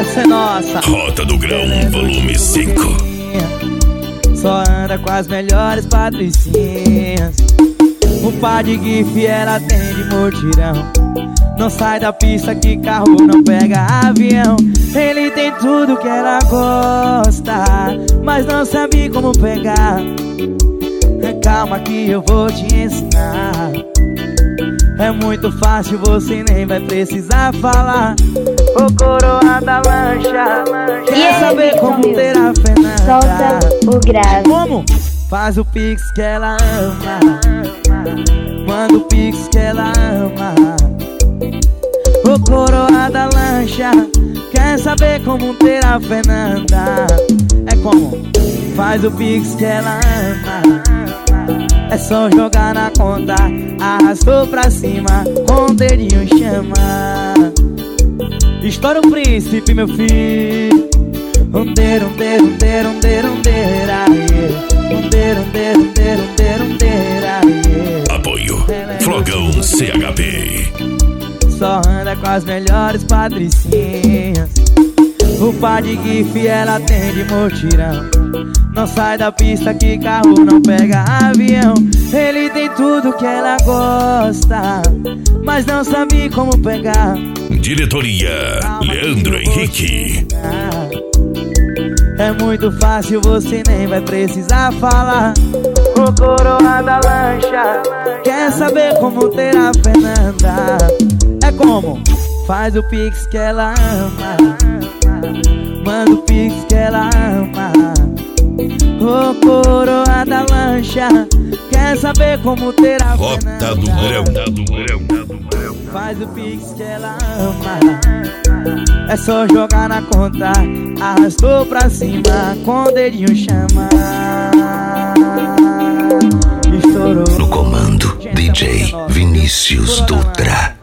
Essa é nossa. Rota do Grão, volume 5. Só anda com as melhores patricinhas. O par de GIF ela tem de motirão. Não sai da pista que carro não pega avião. Ele tem tudo que ela gosta, mas não sabe como pegar. Calma que eu vou te ensinar. É muito fácil, você nem vai precisar falar. Ô coroa da lancha, quer saber como ter a Fernanda? Solta o grave. Como? Faz o pix que ela ama. Manda o pix que ela ama. Ô coroa da lancha, quer saber como ter a Fernanda? É como? Faz o pix que ela ama. É só jogar na conta, arrastou pra cima, com o dedinho chama. Estoura o príncipe, meu filho. Rundeira, rundeira, rundeira, rundeira, rundeira, rundeira, rundeira, rundeira, rundeira, rundeira. Apoio Flogão CHP. Só anda com as melhores patricinhas. O par de GIF ela tem de motirão. Não sai da pista que carro não pega avião. Ele tem tudo que ela gosta, mas não sabe como pegar. Diretoria Leandro Henrique. É muito fácil, você nem vai precisar falar. O coroa da lancha, quer saber como ter a Fernanda? É como? Faz o pix que ela ama. Manda o pix que ela ama. Ô coroa da lancha, quer saber como ter a Rota do Grão. Faz o pix que ela ama. É só jogar na conta, arrastou pra cima, com o dedinho chama. Estourou. No comando, DJ Vinícius Dutra.